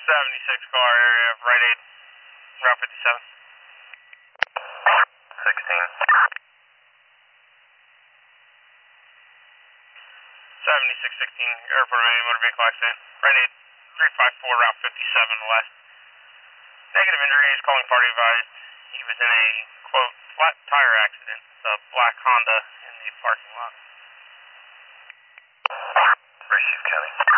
76 car area of Rite Aid, Route 57. 16. 7616, airport ready, motor vehicle accident. Rite Aid, 354, Route 57 west. Negative injuries, calling party advised. He was in a, quote, flat tire accident, the black Honda in the parking lot. Rashid County.